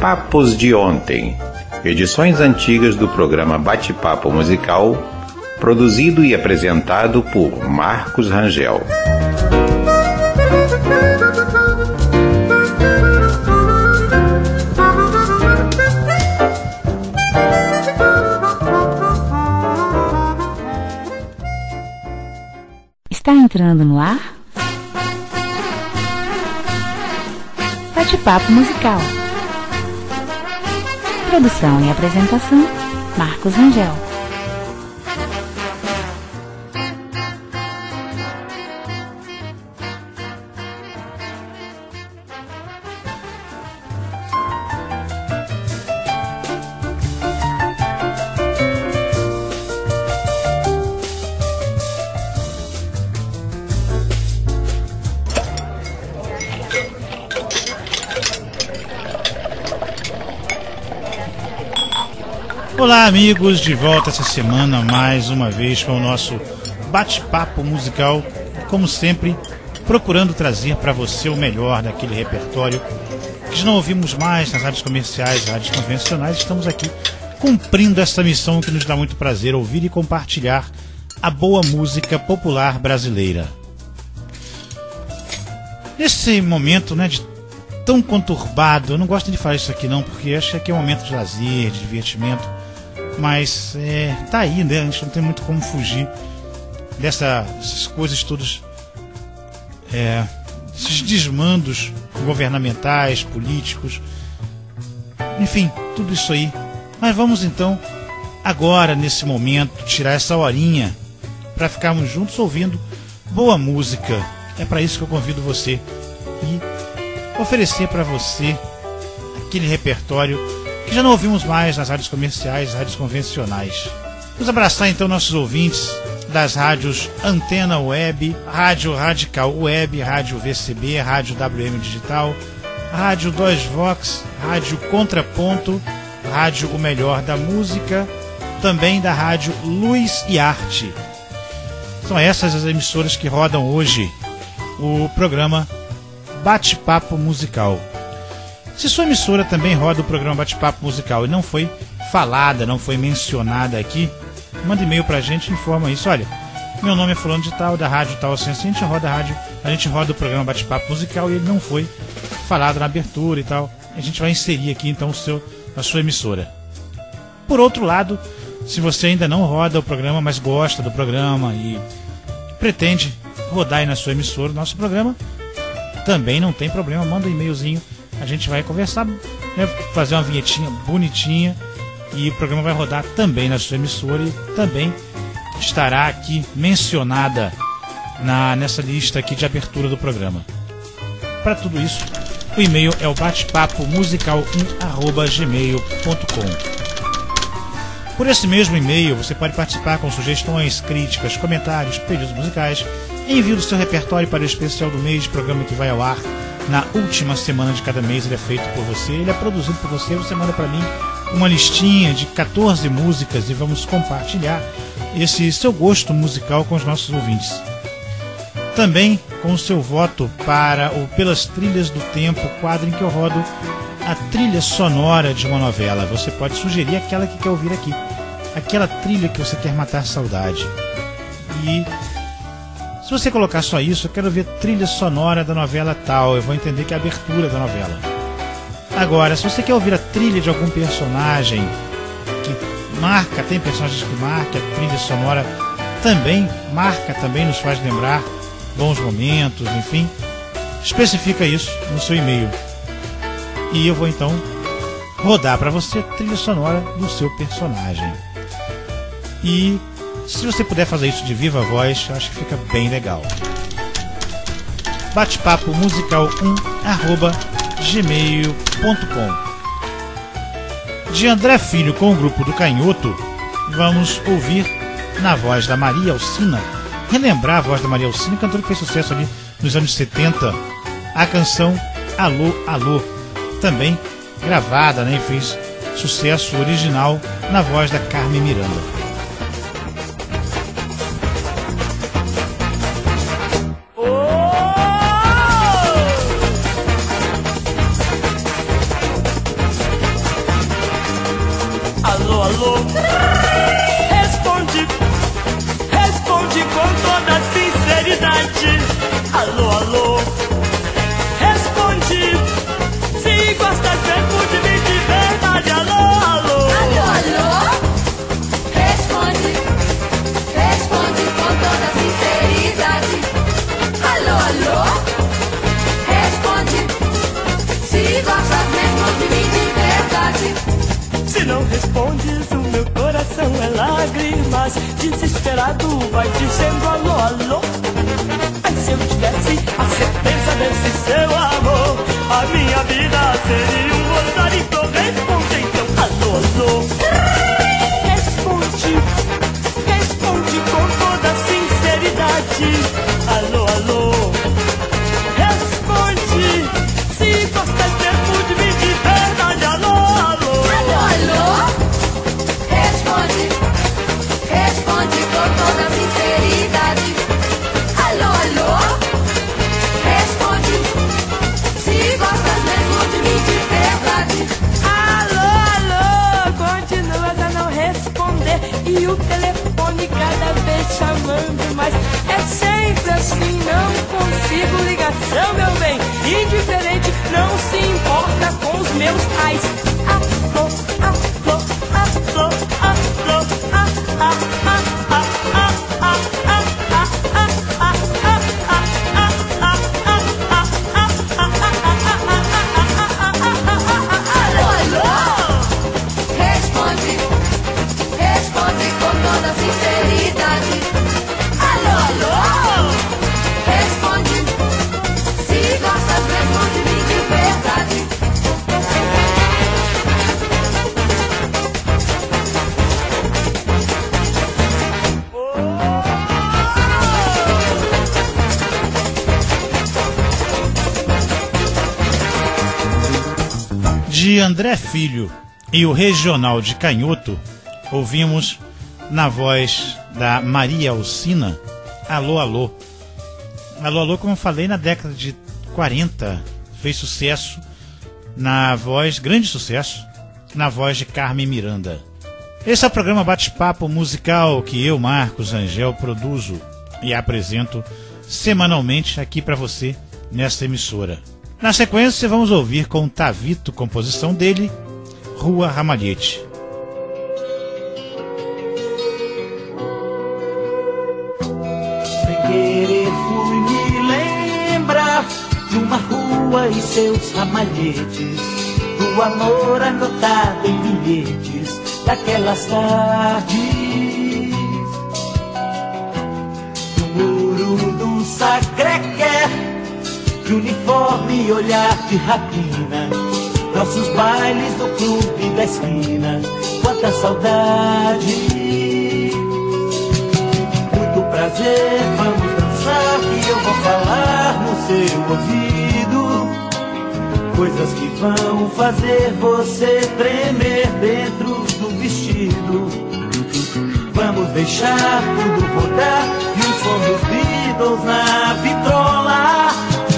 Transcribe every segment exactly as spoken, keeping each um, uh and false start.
Papos de Ontem, edições antigas do programa Bate-Papo Musical, produzido e apresentado por Marcos Rangel. Está entrando no ar Bate-Papo Musical. Produção e apresentação, Marcos Rangel. Olá amigos, de volta essa semana mais uma vez com o nosso bate-papo musical, como sempre, procurando trazer para você o melhor daquele repertório que já não ouvimos mais nas rádios comerciais, rádios convencionais. Estamos aqui cumprindo essa missão que nos dá muito prazer, ouvir e compartilhar a boa música popular brasileira. Nesse momento, né, de tão conturbado, eu não gosto de falar isso aqui não, porque acho que é um momento de lazer, de divertimento. Mas é, tá aí, né? A gente não tem muito como fugir dessa, dessas coisas todas, é, esses desmandos governamentais, políticos, enfim, tudo isso aí. Mas vamos então, agora, nesse momento, tirar essa horinha para ficarmos juntos ouvindo boa música. É para isso que eu convido você e oferecer para você aquele repertório que já não ouvimos mais nas rádios comerciais, rádios convencionais. Vamos abraçar então nossos ouvintes das rádios Antena Web, Rádio Radical Web, Rádio V C B, Rádio W M Digital, Rádio Dois Vox, Rádio Contraponto, Rádio O Melhor da Música, também da Rádio Luz e Arte. São essas as emissoras que rodam hoje o programa Bate-Papo Musical. Se sua emissora também roda o programa Bate-Papo Musical e não foi falada, não foi mencionada aqui, manda e-mail pra gente e informa isso. Olha, meu nome é fulano de tal, da rádio tal, assim, assim, a gente roda a rádio, a gente roda o programa Bate-Papo Musical e ele não foi falado na abertura e tal. A gente vai inserir aqui então o seu, a sua emissora. Por outro lado, se você ainda não roda o programa, mas gosta do programa e pretende rodar aí na sua emissora o nosso programa, também não tem problema, manda um e-mailzinho. A gente vai conversar, né, fazer uma vinhetinha bonitinha e o programa vai rodar também na sua emissora e também estará aqui mencionada na, nessa lista aqui de abertura do programa. Para tudo isso, o e-mail é o batepapo musical um arroba gmail ponto com. Por esse mesmo e-mail, você pode participar com sugestões, críticas, comentários, pedidos musicais, envio do seu repertório para o especial do mês, programa que vai ao ar na última semana de cada mês. Ele é feito por você, ele é produzido por você. Você manda para mim uma listinha de catorze músicas e vamos compartilhar esse seu gosto musical com os nossos ouvintes. Também com o seu voto para o Pelas Trilhas do Tempo, quadro em que eu rodo a trilha sonora de uma novela. Você pode sugerir aquela que quer ouvir aqui, aquela trilha que você quer matar saudade. E se você colocar só isso, eu quero ver trilha sonora da novela tal, eu vou entender que é a abertura da novela. Agora, se você quer ouvir a trilha de algum personagem que marca, tem personagens que marcam, a trilha sonora também marca, também nos faz lembrar bons momentos, enfim, especifica isso no seu e-mail. E eu vou então rodar para você a trilha sonora do seu personagem. E se você puder fazer isso de viva voz, eu acho que fica bem legal. Bate-papo musical um arroba gmail ponto com. De André Filho com o grupo do Canhoto, vamos ouvir na voz da Maria Alcina, relembrar a voz da Maria Alcina, cantora que fez sucesso ali nos anos setenta, a canção Alô, Alô, também gravada, né, e fez sucesso original na voz da Carmen Miranda. Alô, alô, responde. Se gostas mesmo de mim de verdade. Alô, alô, alô, alô, responde. Responde com toda sinceridade. Alô, alô, responde. Se gostas mesmo de mim de verdade. Se não respondes, o meu coração é lágrimas. Desesperado vai dizendo alô, alô. Mas se eu tivesse a certeza desse seu amor, a minha vida seria um rosário correspondente. Então, alô, alô, responde. Responde com toda sinceridade. Alô, alô, responde. Se gostas mesmo de mim de verdade. Alô, alô, alô, alô, responde. Responde com toda sinceridade. Alô, alô, responde. Se gostas mesmo de mim de verdade. Alô, alô, continuas a não responder. E o telefone cada vez chamando. Mas é sempre assim, não consigo ligação, meu bem. Indiferente, não se importa com os meus pais. Alô, alô, alô, alô, ah, ah, ah, ah, ah, ah, ah, ah, ah, alô, alô, responde. Responde com toda sinceridade. Alô, alô, responde. Se gostas mesmo de mim de verdade. De André Filho e o Regional de Canhoto, ouvimos na voz da Maria Alcina, Alô, alô. Alô, alô, como eu falei, na década de quarenta, fez sucesso na voz, grande sucesso, na voz de Carmen Miranda. Esse é o programa Bate-Papo Musical que eu, Marcos Angel, produzo e apresento semanalmente aqui para você nesta emissora. Na sequência, vamos ouvir com Tavito, composição dele, Rua Ramalhete. Sem querer fui me lembrar de uma rua e seus ramalhetes, do amor anotado em bilhetes daquelas tardes, do muro do Sacré-Cœur, de uniforme e olhar de rapina, nossos bailes no clube da esquina, quanta saudade. Muito prazer, vamos dançar que eu vou falar no seu ouvido coisas que vão fazer você tremer dentro do vestido. Vamos deixar tudo rodar e o som dos Beatles na vitrola.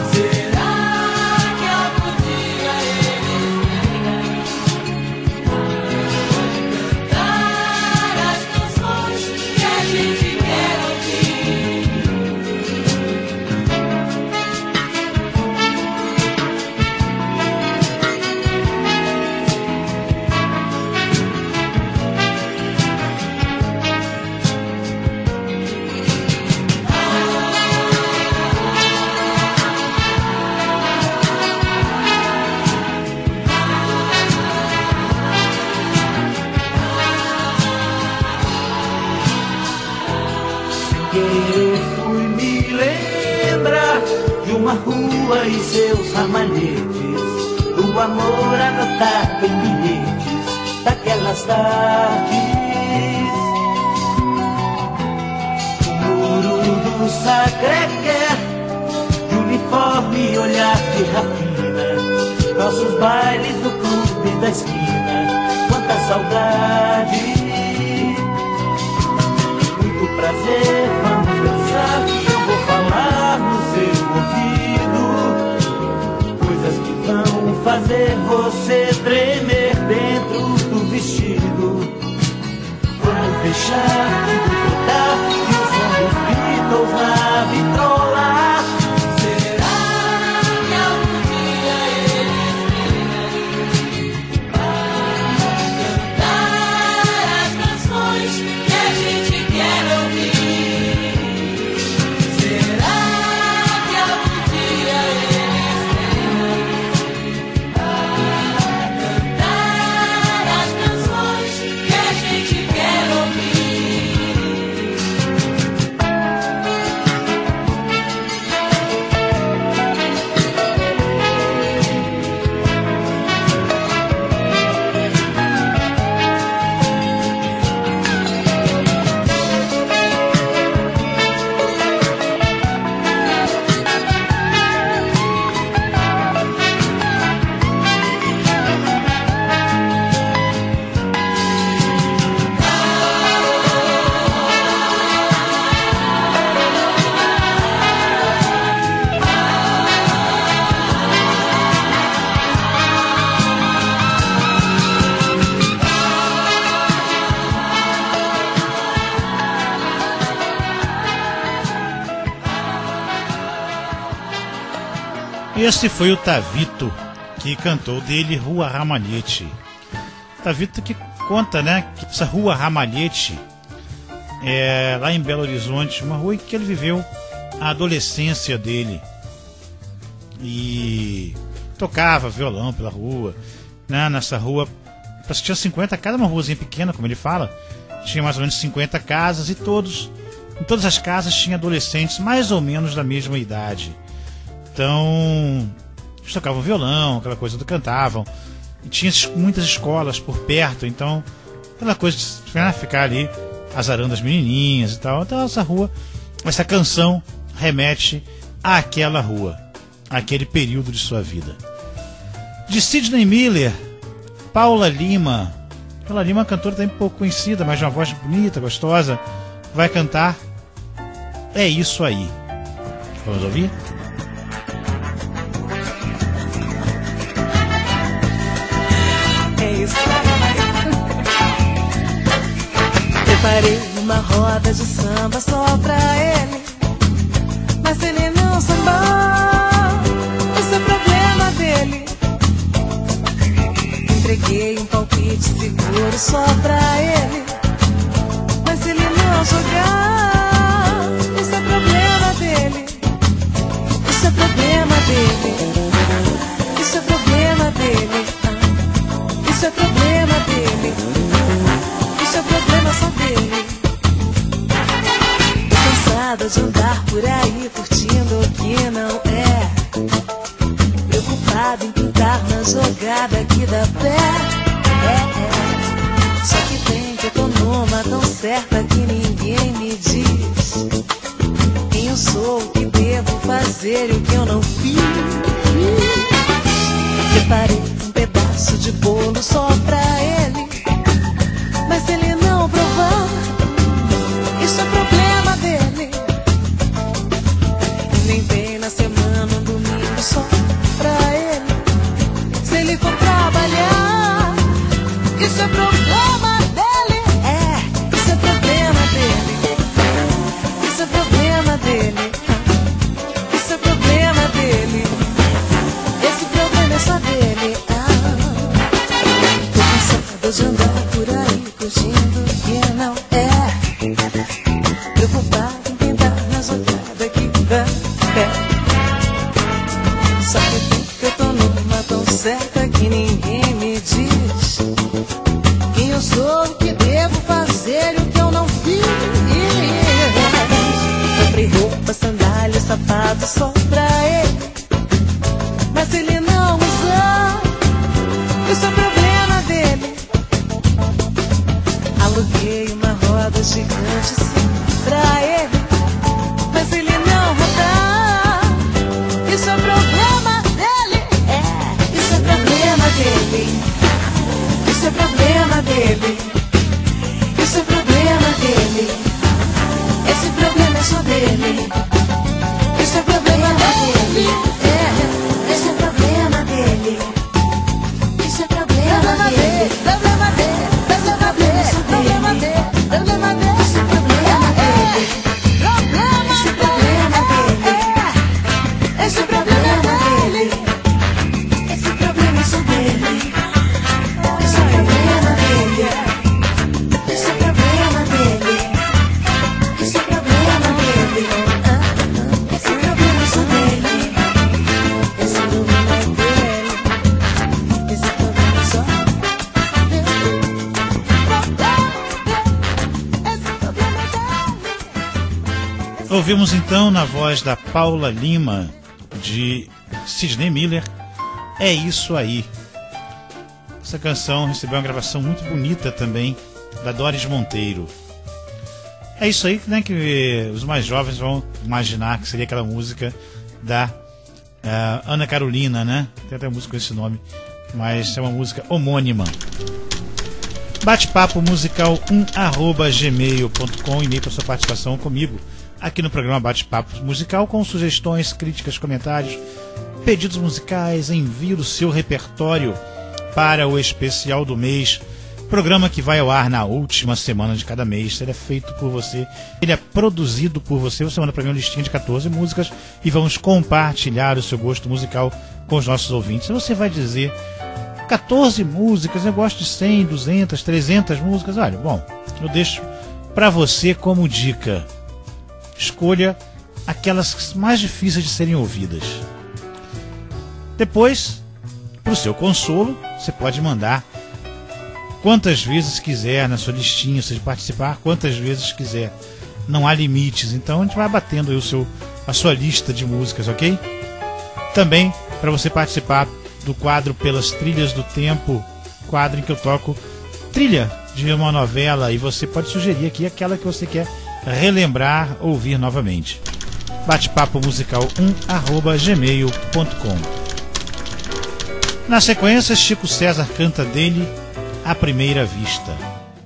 Eu fui me lembrar de uma rua e seus ramalhetes, do amor anotado em bilhetes daquelas tardes, do muro do Sacré-Cœur, de uniforme e olhar de rapina, nossos bailes no clube da esquina, quanta saudade. Prazer, vamos dançar que eu vou falar no seu ouvido coisas que vão fazer você tremer dentro do vestido. Vamos deixar tudo rodar e o som dos Beatles na vitrola. Esse foi o Tavito, que cantou dele Rua Ramalhete. Tavito que conta, né, que essa Rua Ramalhete é lá em Belo Horizonte, uma rua em que ele viveu a adolescência dele. E tocava violão pela rua, né, nessa rua. Parece que tinha cinquenta casas, uma ruazinha pequena, como ele fala. Tinha mais ou menos cinquenta casas e todos, em todas as casas tinha adolescentes mais ou menos da mesma idade. Então, eles tocavam violão, aquela coisa do cantavam. E tinha muitas escolas por perto, então aquela coisa de, né, ficar ali azarando as menininhas e tal. Então essa rua, essa canção remete àquela rua, àquele período de sua vida. De Sidney Miller, Paula Lima. Paula Lima é uma cantora também pouco conhecida, mas de uma voz bonita, gostosa. Vai cantar É Isso Aí. Vamos ouvir? É isso aí. Preparei uma roda de samba só pra ele, mas ele não sambou, esse é o problema dele. Entreguei um palpite seguro só pra ele, mas ele não jogar, esse é o problema dele. Isso é problema dele. Isso é problema dele. Isso é problema dele. Isso é problema só dele. Tô cansada de andar por aí curtindo o que não é, preocupada em pintar na jogada que dá pé. É, é. Só que tem que eu tô numa tão certa que ninguém me diz quem eu sou, o que devo fazer e o que eu não fiz. Separei um pedaço de bolo só pra ele, mas ele não provar, isso é problema dele. Inventei na semana um domingo só pra ele, se ele for trabalhar, isso é problema dele. É, isso é problema dele. Isso é problema dele. Isso é problema dele. Esse problema é só dele. Ah, tô cansada de andar por aí curtindo que não é, preocupada em tentar na jogada que dá pé. Só que eu tô numa tão certa que ninguém me diz quem eu sou, o que devo fazer e o que eu não fiz. Comprei roupa, sandália, sapato só pra ele, mas ele não usa, isso é problema dele. Aluguei uma roda gigante sim pra ele, mas ele não rodar, isso é problema dele. É, isso é problema dele. Isso é problema dele. Isso é problema dele. Esse problema é só dele. Isso é problema dele. É, esse é problema dele. Isso é problema dele. Problema dele. Esse é problema dele. Problema dele. Isso é problema dele. Problema Isso é problema dele. Esse é problema dele. Esse problema é só dele. Esse é problema dele. Esse é problema dele. Esse é problema dele. Esse problema é só dele. Esse problema é dele. Esse problema é só dele. Esse problema é dele. Ouvimos então na voz da Paula Lima, de Sidney Miller, É Isso Aí. Essa canção recebeu uma gravação muito bonita também da Doris Monteiro. É isso aí, né, que os mais jovens vão imaginar que seria aquela música da uh, Ana Carolina, né? Tem até música com esse nome, mas é uma música homônima. Bate-papo musical um arroba gmail ponto com, e-mail para sua participação comigo aqui no programa Bate-papo musical, com sugestões, críticas, comentários, pedidos musicais. Envie o seu repertório para o especial do mês Programa que vai ao ar na última semana de cada mês. Ele é feito por você, ele é produzido por você. Você manda para mim uma listinha de quatorze músicas e vamos compartilhar o seu gosto musical com os nossos ouvintes. E você vai dizer quatorze músicas, eu gosto de cem, duzentas, trezentas músicas. Olha, bom, eu deixo para você como dica. Escolha aquelas mais difíceis de serem ouvidas. Depois, para o seu consolo, você pode mandar quantas vezes quiser na sua listinha, ou seja, participar quantas vezes quiser. Não há limites, então a gente vai batendo aí o seu, a sua lista de músicas, ok? Também para você participar do quadro Pelas Trilhas do Tempo, quadro em que eu toco trilha de uma novela e você pode sugerir aqui aquela que você quer relembrar, ouvir novamente. Bate-papo musical um arroba gmail ponto com. Na sequência, Chico César canta dele À Primeira Vista.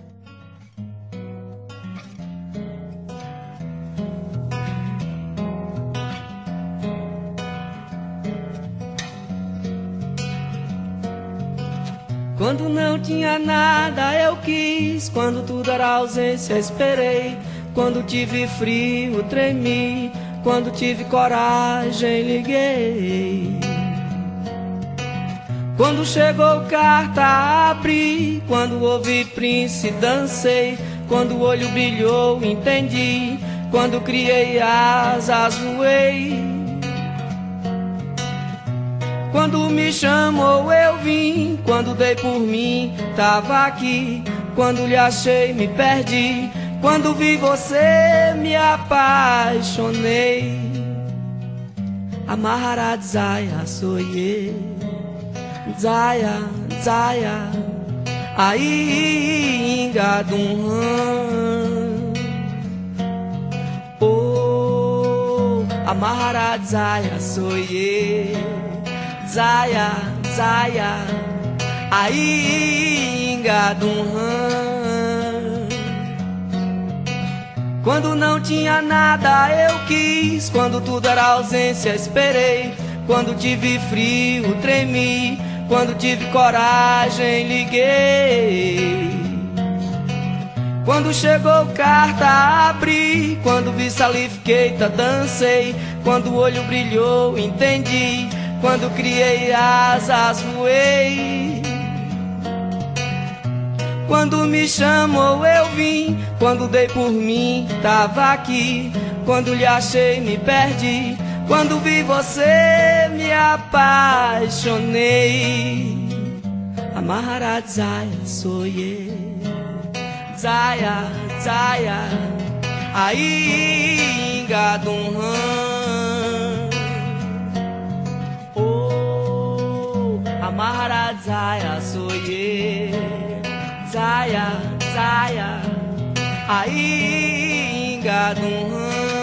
Quando não tinha nada eu quis, quando tudo era ausência esperei, quando tive frio tremi, quando tive coragem liguei. Quando chegou carta abri, quando ouvi Prince dancei, quando o olho brilhou entendi, quando criei asas voei. Quando me chamou eu vim, quando dei por mim tava aqui, quando lhe achei me perdi, quando vi você me apaixonei. Amarra Zaya soye, Zaya, Zaya, aí engadum. Oh, amarra Zaya soye, Zaya, Zaya, aí engadum. Quando não tinha nada eu quis, quando tudo era ausência esperei, quando tive frio tremi, quando tive coragem liguei. Quando chegou carta abri, quando vi salifiqueita dancei, quando o olho brilhou entendi, quando criei asas voei. Quando me chamou eu vim, quando dei por mim tava aqui, quando lhe achei me perdi, quando vi você me apaixonei. Amarra Zaya soye, Zaya, Zaya, aí engadum. Oh, amarra Zaya soye, Zaya, Zaya, aí engadum.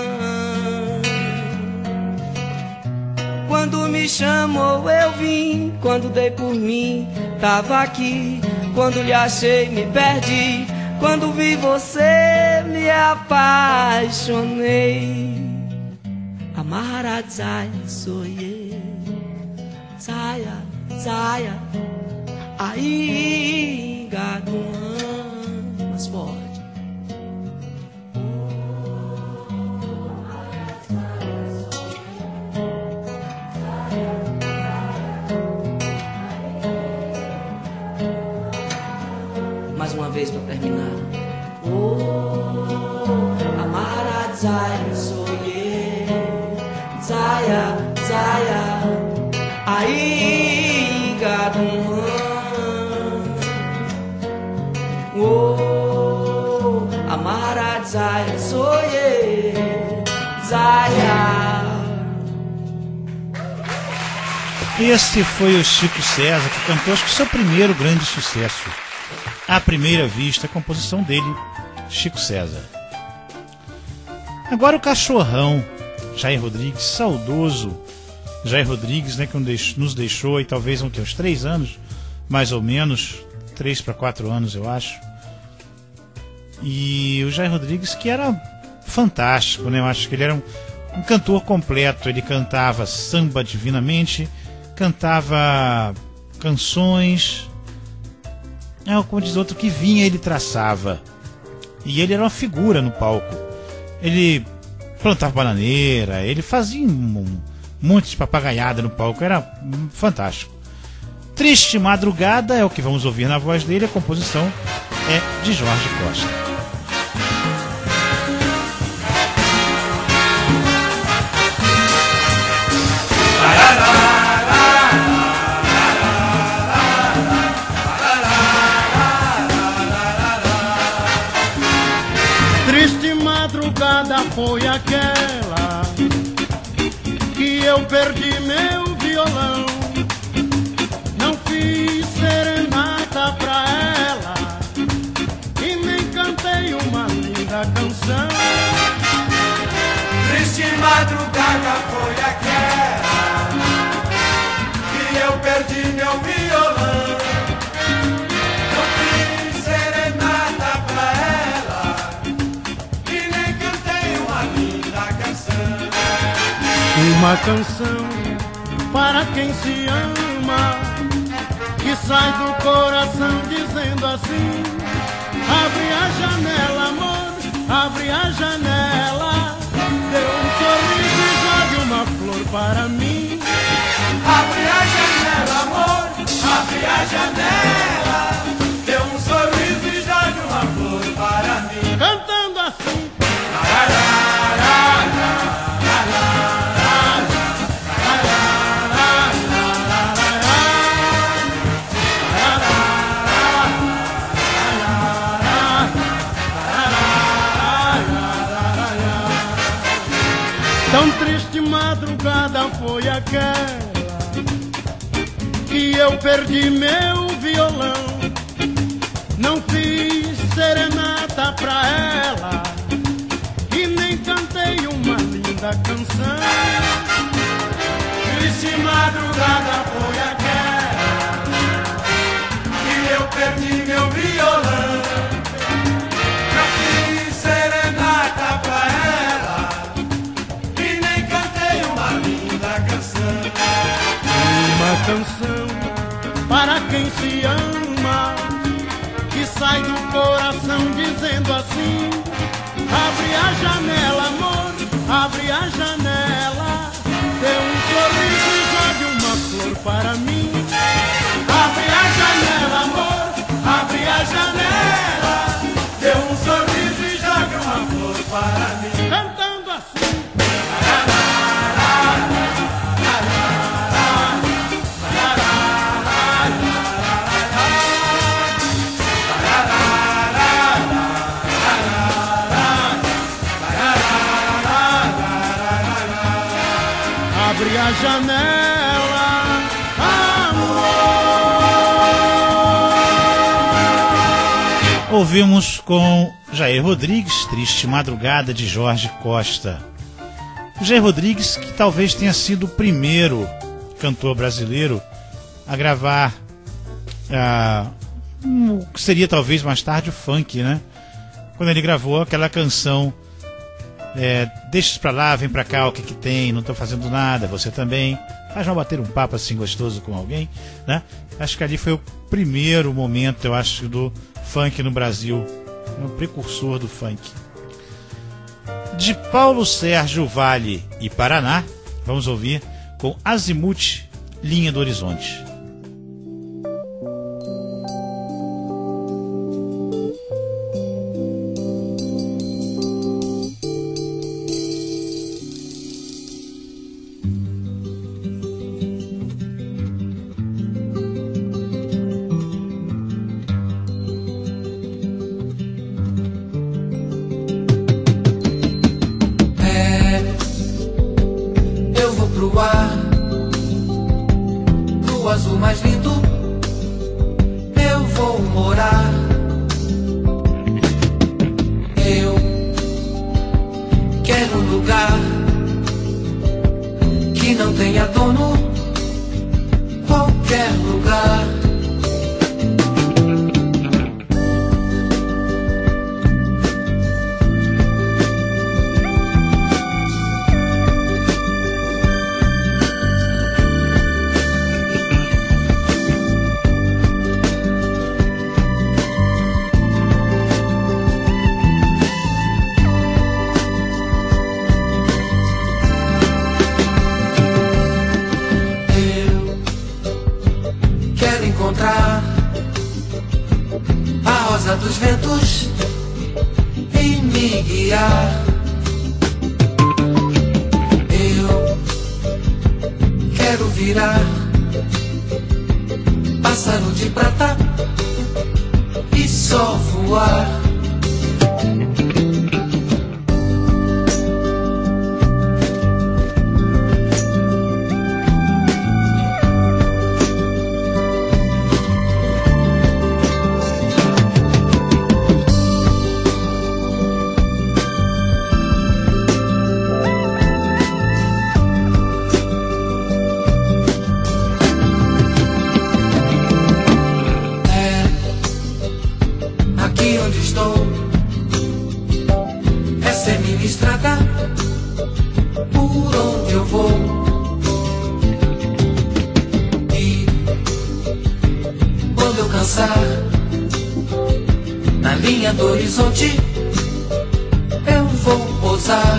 Quando me chamou eu vim, quando dei por mim tava aqui, quando lhe achei me perdi, quando vi você me apaixonei. Amarra Zaya soye, Zaya, Zaya, aí engadum. Mais forte. Mais uma vez para terminar. Oh, amarra Zaya soye, Zaya, Zaya, aí engadum. Oh, amarra Zaya soye, Zaya. Esse foi o Chico César, que cantou acho que seu primeiro grande sucesso, À Primeira Vista, a composição dele, Chico César. Agora o cachorrão, Jair Rodrigues, saudoso Jair Rodrigues, né, que nos deixou aí talvez uns uns três anos, mais ou menos, três para quatro anos eu acho. E o Jair Rodrigues, que era fantástico, né? Eu acho que ele era um, um cantor completo. Ele cantava samba divinamente, cantava canções, é, como diz outro, que vinha ele traçava. E ele era uma figura no palco. Ele plantava bananeira, ele fazia um monte de papagaiada no palco, era fantástico. Triste Madrugada é o que vamos ouvir na voz dele, a composição é de Jorge Costa. Triste madrugada foi aquela que eu perdi meu violão. Não fiz serenata pra ela e nem cantei uma linda canção. Triste madrugada foi aquela que eu perdi meu violão. Não fiz serenata pra ela e nem cantei uma linda canção. Uma canção para quem se ama, que sai do coração dizendo assim: abre a janela, amor, abre a janela, dê um sorriso e jogue uma flor para mim. Abre a janela, amor, abre a janela, dê um sorriso e jogue uma flor para mim. Cantando assim. Tão triste madrugada foi aquela que eu perdi meu violão. Não fiz serenata pra ela e nem cantei uma linda canção. Triste madrugada foi aquela que eu perdi meu violão. Não fiz serenata pra ela e nem cantei uma linda canção. Uma canção para quem se ama, que sai do coração dizendo assim: abre a janela, amor, abre a janela, dê um sorriso e jogue uma flor para mim. Abre a janela, amor, abre a janela, dê um sorriso e jogue uma flor para mim. Cantando assim. Abre a janela, amor. Ouvimos com Jair Rodrigues, Triste Madrugada, de Jorge Costa. Jair Rodrigues, que talvez tenha sido o primeiro cantor brasileiro a gravar ah, o que seria talvez mais tarde o funk, né? Quando ele gravou aquela canção É, deixa isso pra lá, vem pra cá, o que que tem, não tô fazendo nada, você também. Faz mal bater um papo assim gostoso com alguém, né? Acho que ali foi o primeiro momento, eu acho, do funk no Brasil, um precursor do funk. De Paulo Sérgio Vale e Paraná, vamos ouvir com Azimuth, Linha do Horizonte. força dos ventos em me guiar. Eu quero virar pássaro de prata e só voar. Na linha do horizonte eu vou pousar.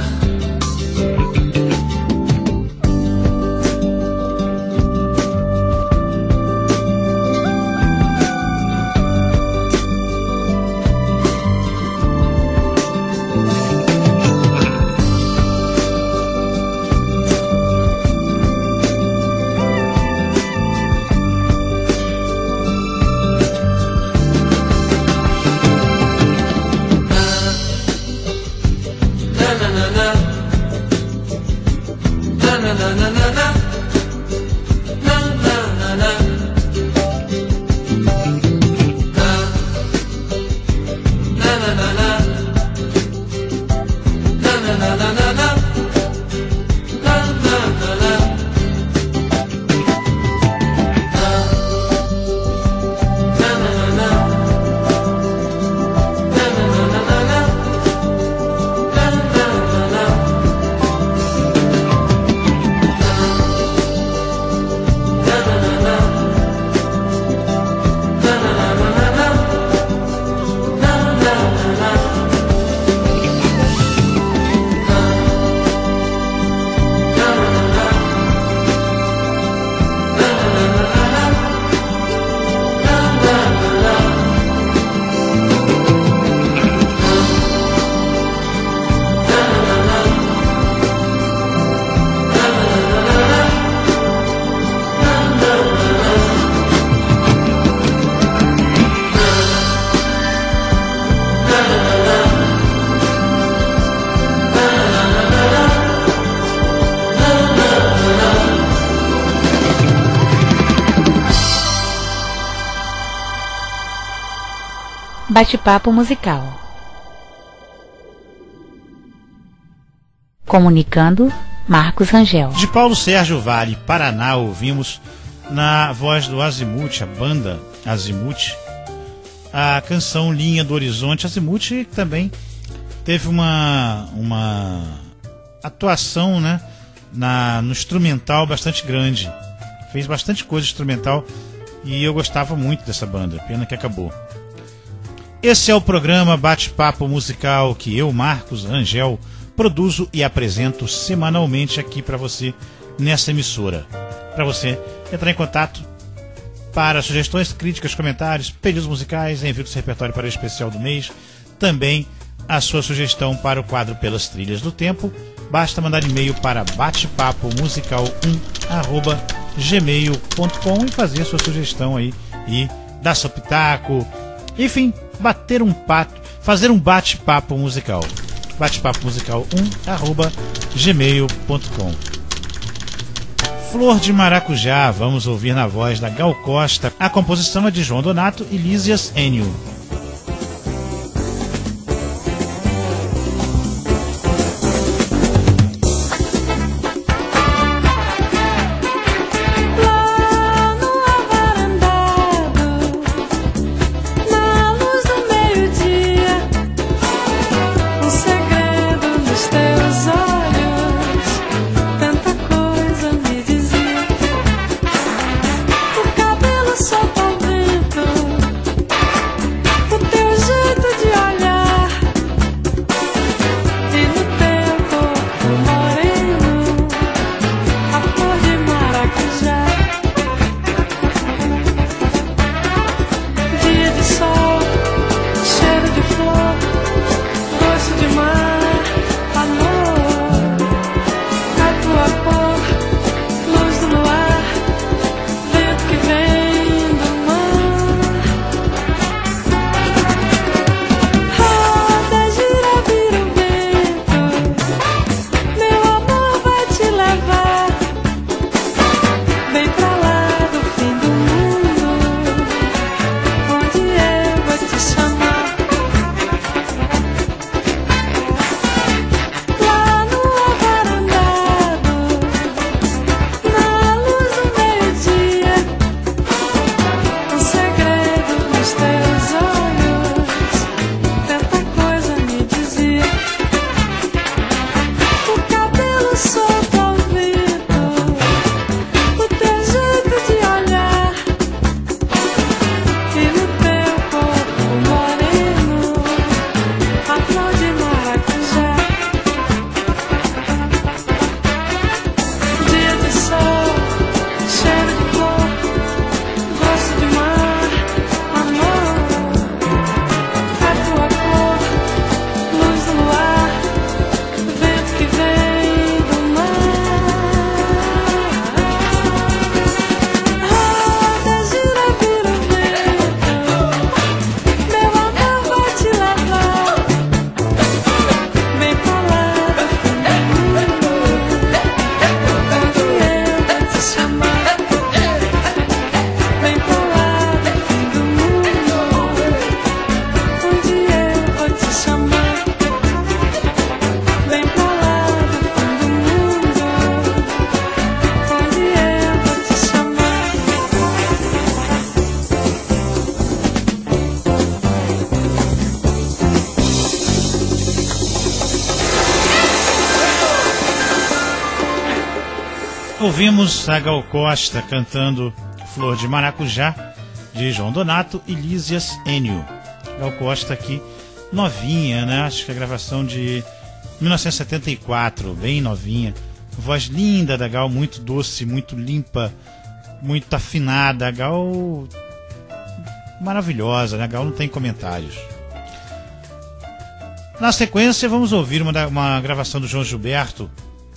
Bate-papo musical. Comunicando, Marcos Rangel. De Paulo Sérgio Vale, Paraná, ouvimos na voz do Azimuth, a banda Azimuth, a canção Linha do Horizonte. Azimuth também teve uma, uma atuação, né, na, no instrumental bastante grande. Fez bastante coisa instrumental e eu gostava muito dessa banda, pena que acabou. Esse é o programa Bate-Papo Musical que eu, Marcos Rangel, produzo e apresento semanalmente aqui para você nessa emissora. Para você entrar em contato para sugestões, críticas, comentários, pedidos musicais, envio do seu repertório para o especial do mês, também a sua sugestão para o quadro Pelas Trilhas do Tempo, basta mandar e-mail para batepapo musical um arroba gmail ponto com e fazer a sua sugestão aí e dar seu pitaco, enfim, bater um pato, fazer um bate-papo musical. Bate-papo musical um arroba gmail ponto com. Flor de Maracujá, vamos ouvir na voz da Gal Costa. A composição é de João Donato e Lísias Enio. Cabelo solto ao vento, Ouvimos a Gal Costa cantando Flor de Maracujá, de João Donato e Lísias Enio. Gal Costa aqui, novinha, né? Acho que a gravação de mil novecentos e setenta e quatro, bem novinha. Voz linda da Gal, muito doce, muito limpa, muito afinada. A Gal maravilhosa, né? A Gal não tem comentários. Na sequência, vamos ouvir uma, uma gravação do João Gilberto,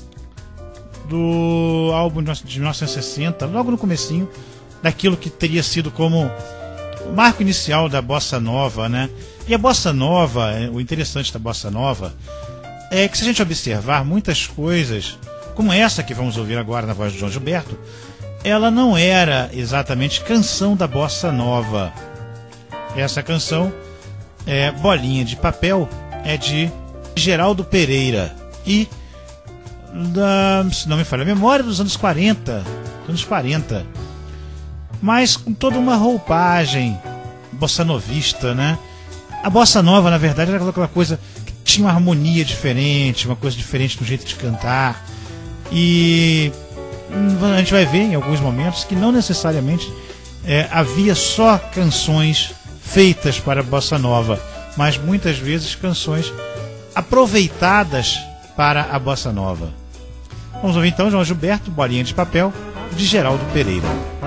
do álbum de mil novecentos e sessenta, logo no comecinho, daquilo que teria sido como o marco inicial da Bossa Nova, né? E a Bossa Nova, o interessante da Bossa Nova, é que se a gente observar muitas coisas, como essa que vamos ouvir agora na voz do João Gilberto, ela não era exatamente canção da Bossa Nova. Essa canção, é Bolinha de Papel, é de Geraldo Pereira e, da, se não me falha a memória, dos anos quarenta, anos quarenta, mas com toda uma roupagem bossanovista, né? A Bossa Nova, na verdade, era aquela coisa que tinha uma harmonia diferente, uma coisa diferente no jeito de cantar, e a gente vai ver em alguns momentos que não necessariamente é, havia só canções feitas para a Bossa Nova, mas muitas vezes canções aproveitadas para a Bossa Nova. Vamos ouvir então João Gilberto, Bolinha de Papel, de Geraldo Pereira.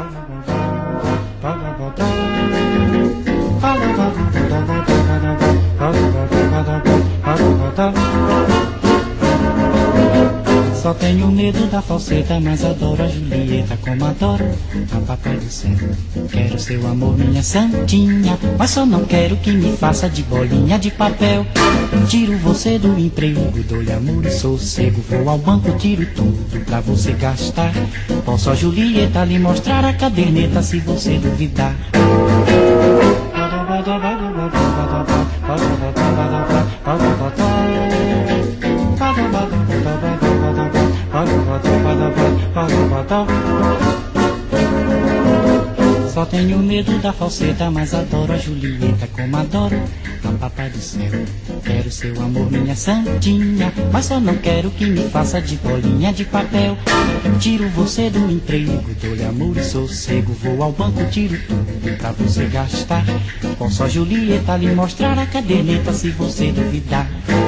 Só tenho medo da falseta, mas adoro a Julieta como adoro a Papai do Céu. Quero seu amor, minha santinha, mas só não quero que me faça de bolinha de papel. Tiro você do emprego, dou-lhe amor e sossego, vou ao banco, tiro tudo pra você gastar. Posso a Julieta lhe mostrar a caderneta se você duvidar. Só tenho medo da falseta, mas adoro a Julieta como adoro a Papai do Céu. Quero seu amor, minha santinha, mas só não quero que me faça de bolinha de papel. Tiro você do emprego, dou-lhe amor e sossego, vou ao banco, tiro tudo pra você gastar. Posso a Julieta lhe mostrar a caderneta se você duvidar.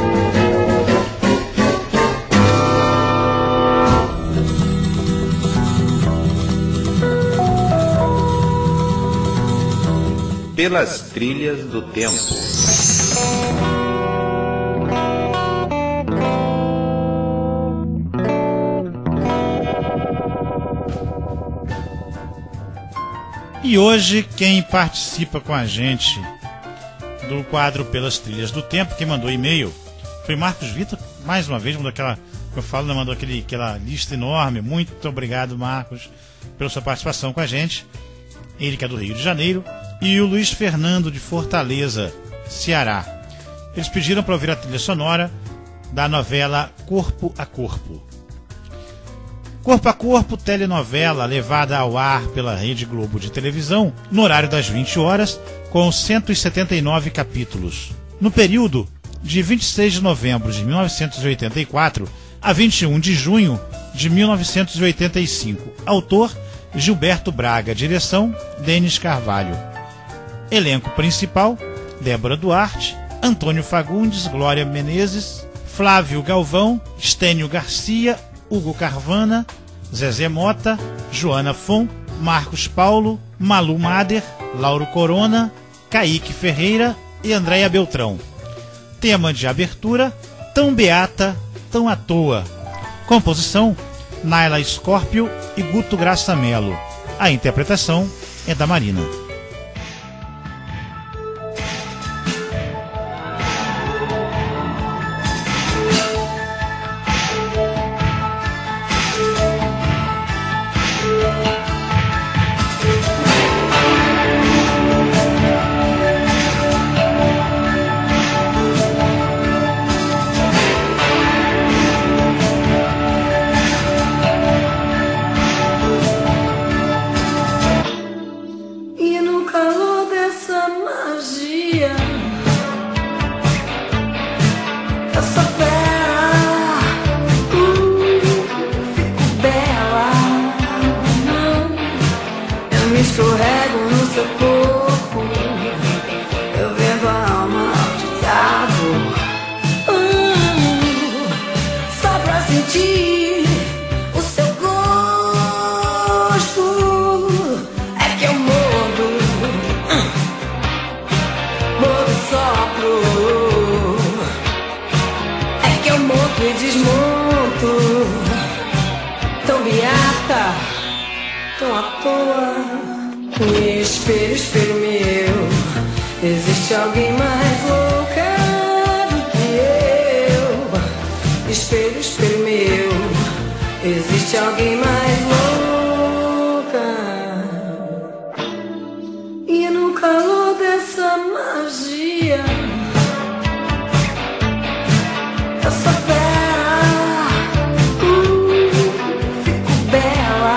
Pelas trilhas do tempo. E hoje quem participa com a gente do quadro Pelas Trilhas do Tempo, quem mandou e-mail, foi Marcos Vitor, mais uma vez, mandou aquela, eu falo, né, mandou aquele, aquela lista enorme. Muito obrigado, Marcos, pela sua participação com a gente. Ele que é do Rio de Janeiro. E o Luiz Fernando de Fortaleza, Ceará. Eles pediram para ouvir a trilha sonora da novela Corpo a Corpo. Corpo a Corpo, telenovela levada ao ar pela Rede Globo de televisão no horário das vinte horas, com cento e setenta e nove capítulos. No período de vinte e seis de novembro de mil novecentos e oitenta e quatro a vinte e um de junho de mil novecentos e oitenta e cinco. Autor Gilberto Braga. Direção Denis Carvalho. Elenco principal: Débora Duarte, Antônio Fagundes, Glória Menezes, Flávio Galvão, Estênio Garcia, Hugo Carvana, Zezé Mota, Joana Fon, Marcos Paulo, Malu Mader, Lauro Corona, Kaique Ferreira e Andréia Beltrão. Tema de abertura: Tão Beata, Tão à Toa. Composição: Naila Scorpio e Guto Graça Mello. A interpretação é da Marina. You me escorrego no seu corpo, eu vendo a alma do diabo. uh, Só pra sentir o seu gosto é que eu mordo, uh, mordo e sopro, é que eu monto e desmonto, tão beata, tão à toa. Espelho, espelho meu, existe alguém mais louca do que eu? Espelho, espelho meu, existe alguém mais louca? E no calor dessa magia, essa fera, uh, fico bela.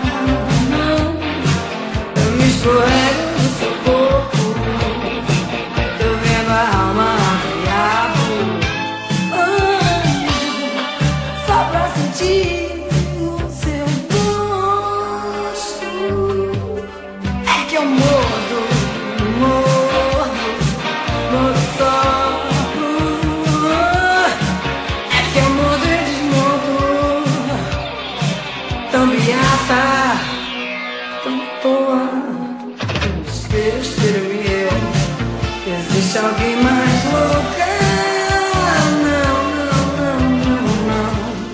Escorrego no seu corpo, eu vendo a alma do diabo. ah, Só pra sentir o seu gosto é que eu mordo, mordo, mordo sopro, é que eu mordo e desmonto, tão beata, tão toa. Espelho, espelho meu, existe alguém mais louca? Não, não, não, não, não.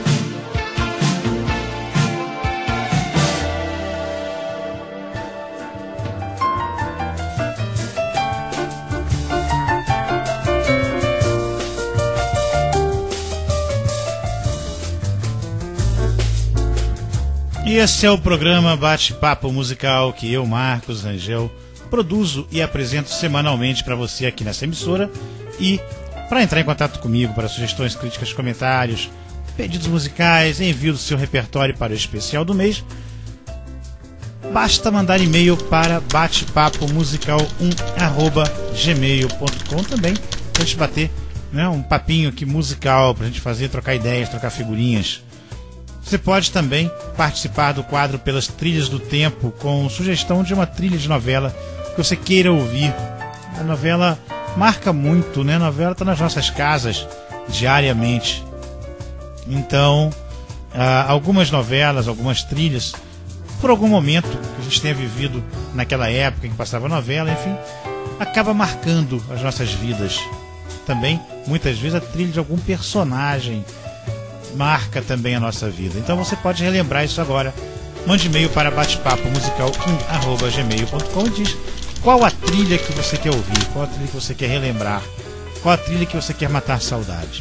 E esse é o programa Bate-Papo Musical que eu, Marcos Rangel, produzo e apresento semanalmente para você aqui nessa emissora. E para entrar em contato comigo para sugestões, críticas, comentários, pedidos musicais, envio do seu repertório para o especial do mês, basta mandar e-mail para batepapo musical um arroba gmail ponto com também, para a gente bater, né, um papinho aqui musical, para a gente fazer, trocar ideias, trocar figurinhas. Você pode também participar do quadro Pelas Trilhas do Tempo, com sugestão de uma trilha de novela que você queira ouvir. A novela marca muito, né? A novela está nas nossas casas diariamente. Então, ah, algumas novelas, algumas trilhas, por algum momento que a gente tenha vivido naquela época em que passava a novela, enfim, acaba marcando as nossas vidas. Também, muitas vezes, a trilha de algum personagem marca também a nossa vida. Então você pode relembrar isso agora. Mande e-mail para batepapo musical um arroba gmail ponto com e diz qual a trilha que você quer ouvir, qual a trilha que você quer relembrar, qual a trilha que você quer matar saudade.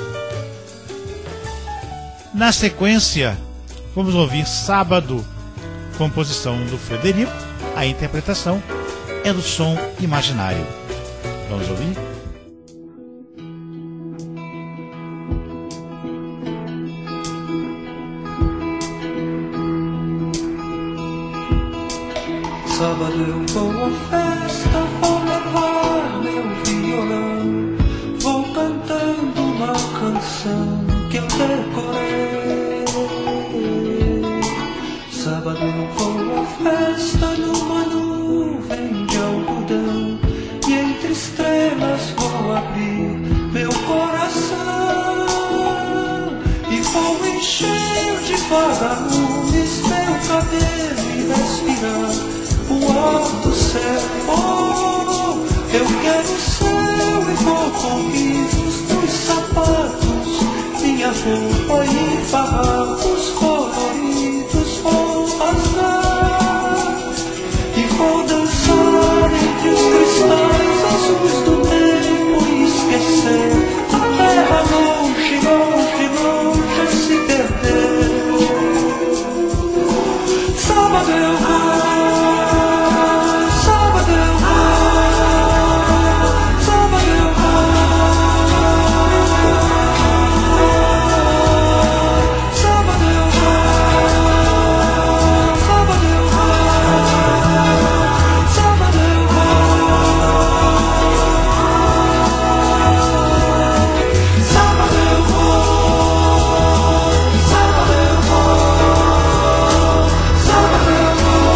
Na sequência, vamos ouvir Sábado, composição do Frederico. A interpretação é do Som Imaginário. Vamos ouvir? Sábado eu vou à festa, vou levar meu violão, vou cantando uma canção que eu decorei. Sábado eu vou à festa numa nuvem de algodão, e entre estrelas vou abrir meu coração, e vou encher de vagalumes meu cabelo e respirar o alto céu. Oh, eu quero o céu e vou com risos nos sapatos, minha roupa e farrapos coloridos vou rasgar, e vou dançar entre os cristais azuis do tempo e esquecer a terra longe, longe, longe a se perder. Sábado eu vou, sábado eu vou,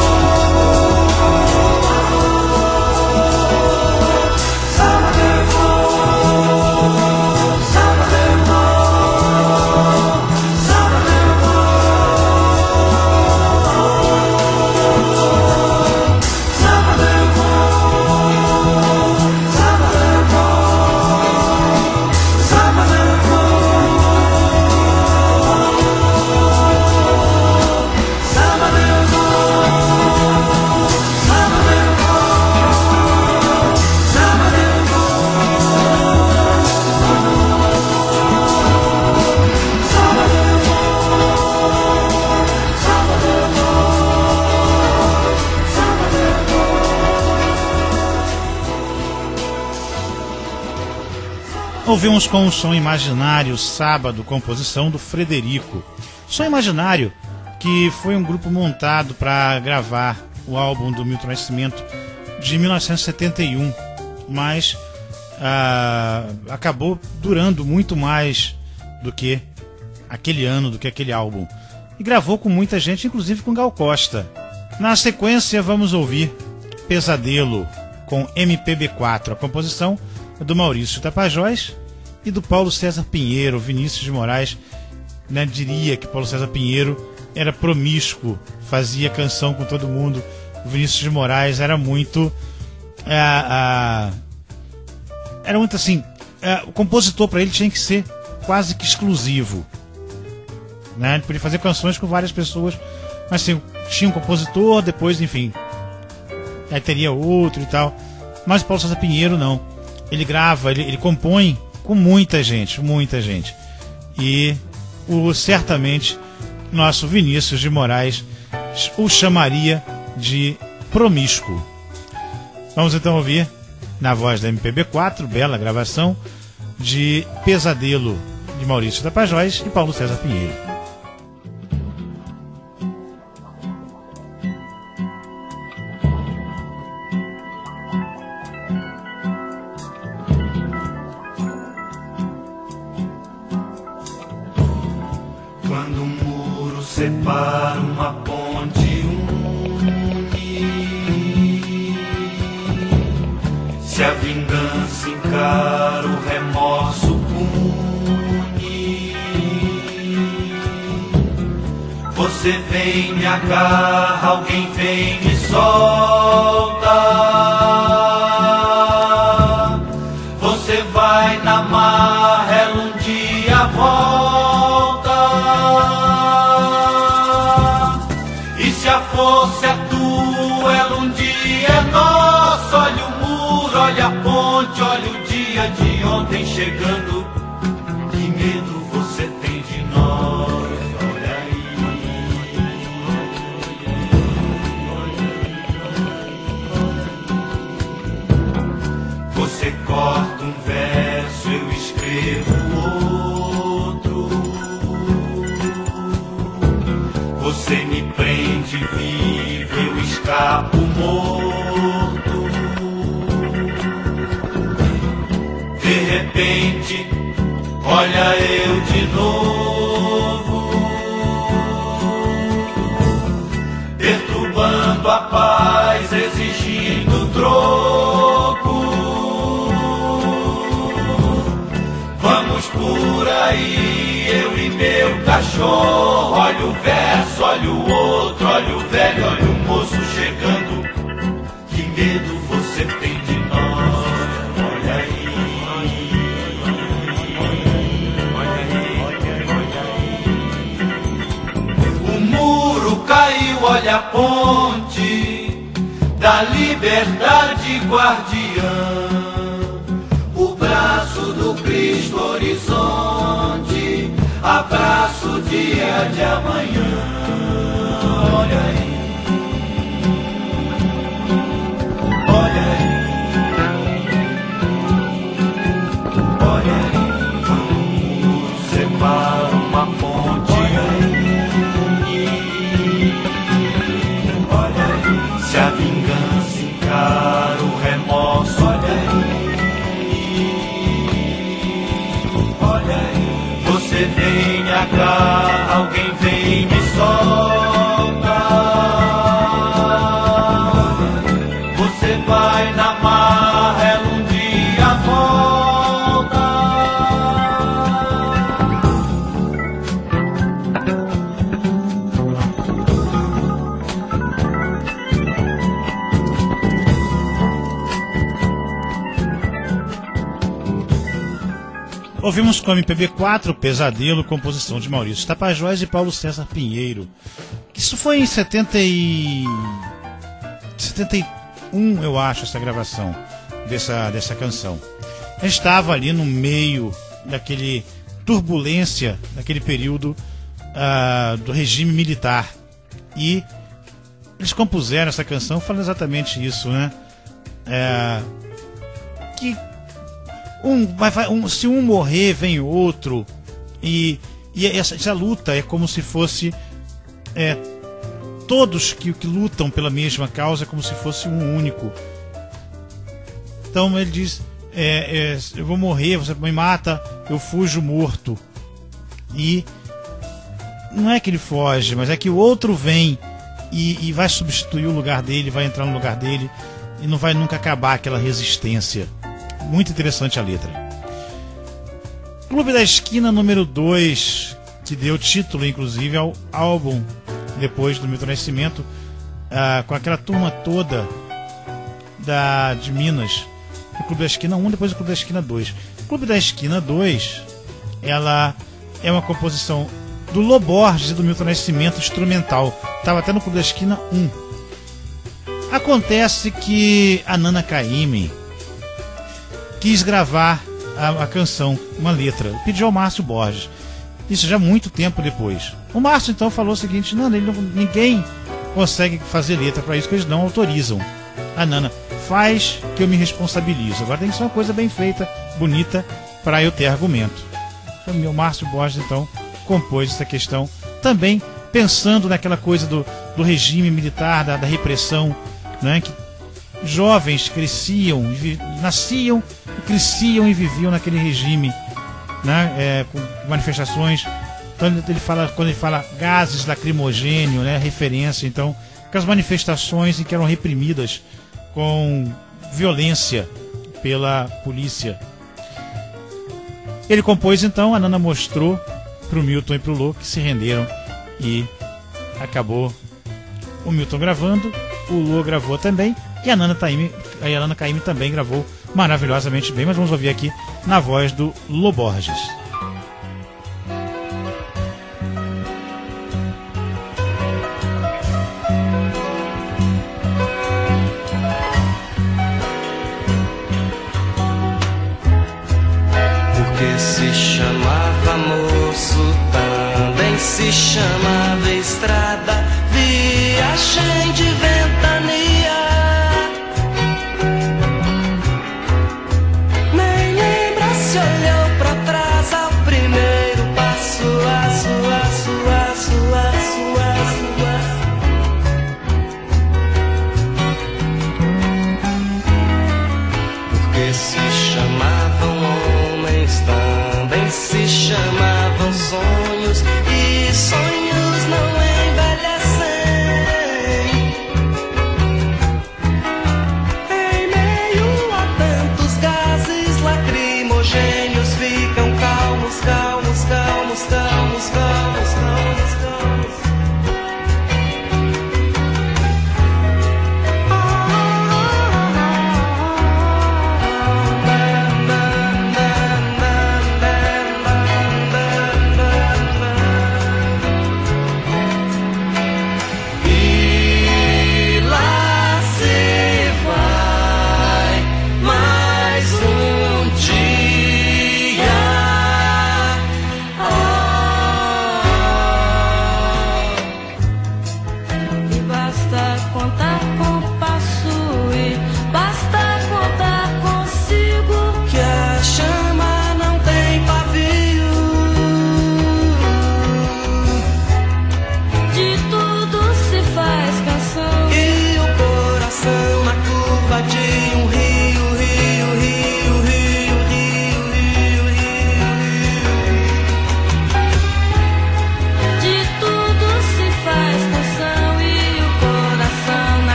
Ouvimos com o Som Imaginário, Sábado, composição do Frederico. Som Imaginário, que foi um grupo montado para gravar o álbum do Milton Nascimento de mil novecentos e setenta e um, mas ah, acabou durando muito mais do que aquele ano, do que aquele álbum. E gravou com muita gente, inclusive com Gal Costa. Na sequência vamos ouvir Pesadelo, com M P B quatro, a composição do Maurício Tapajós e do Paulo César Pinheiro. Vinícius de Moraes, né, diria que Paulo César Pinheiro era promíscuo, fazia canção com todo mundo. O Vinícius de Moraes era muito é, é, era muito assim, é, o compositor para ele tinha que ser quase que exclusivo, né? Ele podia fazer canções com várias pessoas, mas assim, tinha um compositor, depois, enfim, aí teria outro e tal. Mas o Paulo César Pinheiro não. Ele grava, ele, ele compõe com muita gente, muita gente. E o, certamente nosso Vinícius de Moraes o chamaria de promíscuo. Vamos então ouvir, na voz da M P B quatro, bela gravação de Pesadelo, de Maurício Tapajós e Paulo César Pinheiro. Separa uma ponte une. Se a vingança encara o remorso pune. Você vem, me agarra, alguém vem, me solta. Você vai na marra, ela um dia volta. Se a força é tua, ela um dia é nossa. Olha o muro, olha a ponte, olha o dia de ontem chegando. Que medo você tem de nós, olha aí. Você corta um verso, eu escrevo outro. Você me prende vivo, eu escapo morto. De repente, olha eu de novo, perturbando a paz, exigindo troco. Vamos por aí, eu e meu cachorro. Olha o verso, olha o outro, olha o velho, olha o moço chegando. Que medo você tem de nós, olha aí. Olha aí, olha aí. O muro caiu, olha a ponte da liberdade guardiã. O braço do Cristo horizonte, abraço o dia de amanhã. Olha aí, olha aí, olha aí. Separa uma ponte, olha aí, olha aí. Se a vingança encara o remorso, olha aí. Você vem, me agarra, alguém vem, me solta. Você vai na marra, ela um dia volta. Ouvimos com a M P B quatro, Pesadelo, composição de Maurício Tapajós e Paulo César Pinheiro. Isso foi em setenta e um, eu acho, essa gravação dessa, dessa canção. Eu estava ali no meio daquele turbulência, daquele período uh, do regime militar. E eles compuseram essa canção falando exatamente isso, né? É, que um, vai, um, se um morrer, vem outro. E, e essa, essa luta é como se fosse é, todos que, que lutam pela mesma causa, é como se fosse um único. Então ele diz, é, é, eu vou morrer, você me mata, eu fujo morto. E não é que ele foge, mas é que o outro vem e, e vai substituir o lugar dele, vai entrar no lugar dele, e não vai nunca acabar aquela resistência. Muito interessante a letra. Clube da Esquina número dois, que deu título inclusive ao álbum depois do Milton Nascimento, ah, com aquela turma toda da, de Minas. O Clube da Esquina um, depois o Clube da Esquina dois. O Clube da Esquina dois, ela é uma composição do Lô Borges e do Milton Nascimento, instrumental. Estava até no Clube da Esquina um. Acontece que a Nana Caymmi quis gravar a, a canção, uma letra, pediu ao Márcio Borges. Isso já muito tempo depois. O Márcio então falou o seguinte: Nana, ele não, ninguém consegue fazer letra para isso, que eles não autorizam. A Nana, faz que eu me responsabilizo. Agora tem que ser uma coisa bem feita, bonita, para eu ter argumento. O meu Márcio Borges então compôs essa questão, também pensando naquela coisa do, do regime militar, da, da repressão, né, que jovens cresciam, vi, nasciam, cresciam e viviam naquele regime, né, é, com manifestações. Então ele fala, quando ele fala gases lacrimogêneos, né, referência então aquelas manifestações em que eram reprimidas com violência pela polícia. Ele compôs então, a Nana mostrou para o Milton e para o Lô, que se renderam, e acabou o Milton gravando, o Lô gravou também, e a Nana Caymmi, a Nana Caymmi também gravou maravilhosamente bem, mas vamos ouvir aqui na voz do Lô Borges. Porque se chamava moço, também se chamava estrada, viagem de ventania. Nem lembra se olhou pra trás.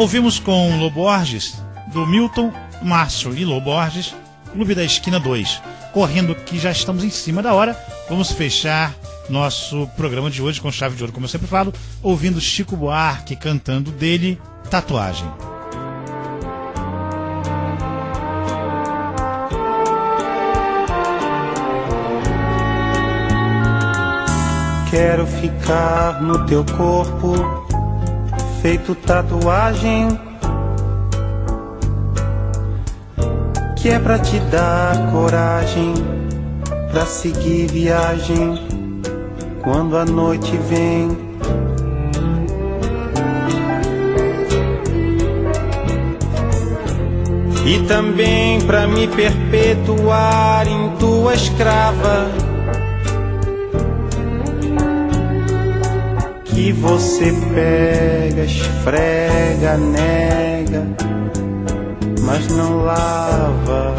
Ouvimos com Lô Borges, do Milton, Márcio e Lô Borges, Clube da Esquina dois. Correndo que já estamos em cima da hora, vamos fechar nosso programa de hoje com chave de ouro, como eu sempre falo, ouvindo Chico Buarque cantando dele, Tatuagem. Quero ficar no teu corpo, feito tatuagem, que é pra te dar coragem, pra seguir viagem, quando a noite vem. E também pra me perpetuar em tua escrava, que você pega, esfrega, nega, mas não lava.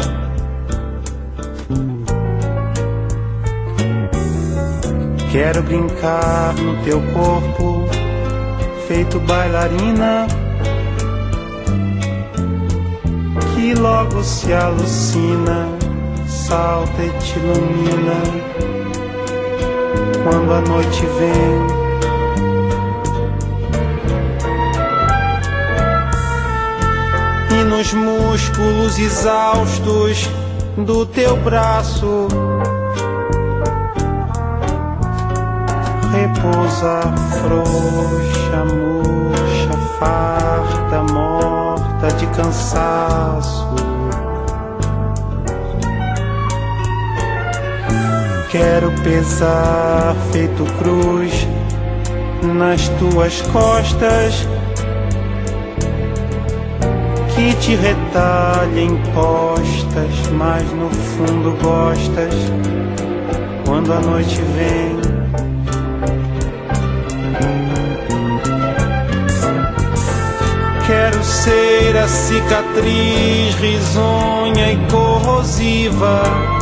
Quero brincar no teu corpo, feito bailarina, que logo se alucina, salta e te ilumina, quando a noite vem. E nos músculos exaustos do teu braço repousa frouxa, murcha, farta, morta de cansaço. Quero pesar feito cruz nas tuas costas, que te retalhem postas, mas no fundo gostas, quando a noite vem. Quero ser a cicatriz risonha e corrosiva,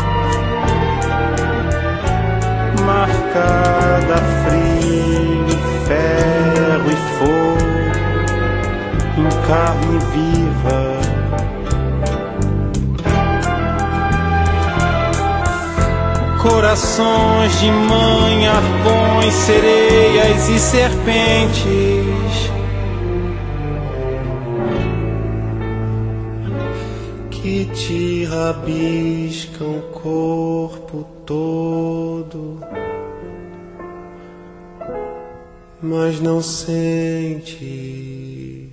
marcada a frio, ferro e fogo, em carne viva. Corações de mãe, arpões, sereias e serpentes, que te rabiscam o corpo todo, mas não sentes.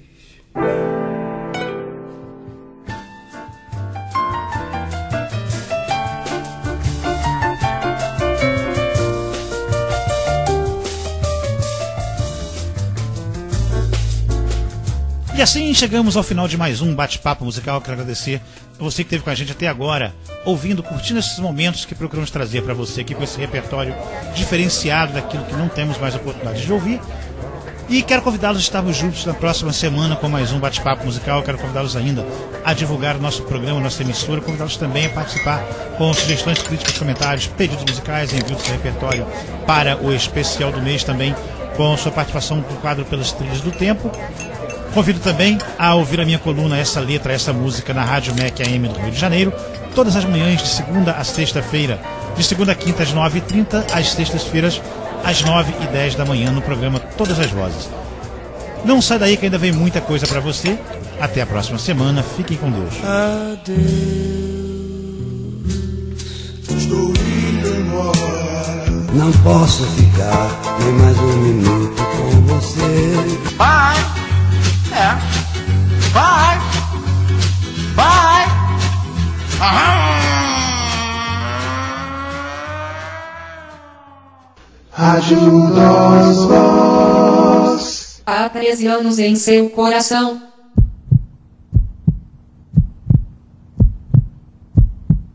E assim chegamos ao final de mais um bate-papo musical. Quero agradecer a você que esteve com a gente até agora, ouvindo, curtindo esses momentos que procuramos trazer para você aqui com esse repertório diferenciado daquilo que não temos mais oportunidade de ouvir. E quero convidá-los a estarmos juntos na próxima semana com mais um bate-papo musical. Quero convidá-los ainda a divulgar o nosso programa, nossa emissora, convidá-los também a participar com sugestões, críticas, comentários, pedidos musicais, envio do seu repertório para o especial do mês também, com sua participação no quadro Pelas Trilhas do Tempo. Convido também a ouvir a minha coluna Essa Letra, Essa Música na Rádio M E C A M do Rio de Janeiro, todas as manhãs de segunda a sexta-feira, de segunda a quinta às nove e trinta, às sextas-feiras às nove e dez da manhã no programa Todas as Vozes. Não sai daí que ainda vem muita coisa para você. Até a próxima semana, fiquem com Deus. Adeus, estou indo embora. Não posso ficar nem mais um minuto com você. Vai, é, vai, vai. Rádio Nós Voz. Há treze anos em seu coração.